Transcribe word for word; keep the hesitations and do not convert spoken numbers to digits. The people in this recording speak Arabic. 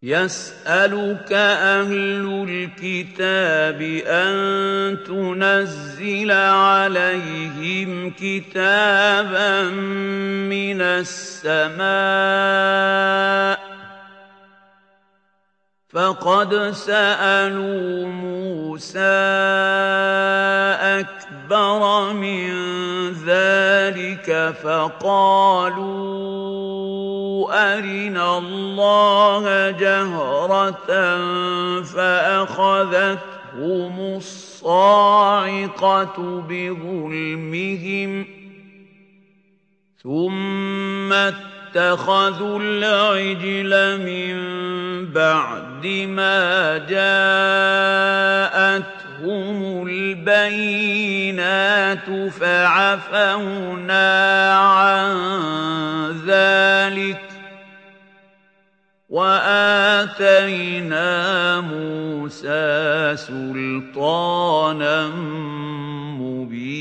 يسألك أهل الكتاب أن تنزل عليهم كتابا من السماء فقد سألوا موسى أكبر من ذلك فقالوا أرنا الله جهرة فأخذتهم الصاعقة بظلمهم ثم اتخذوا العجل من بعد ما جاءتهم البينات فعفونا عن ذلك وآتينا موسى سلطانا مبينا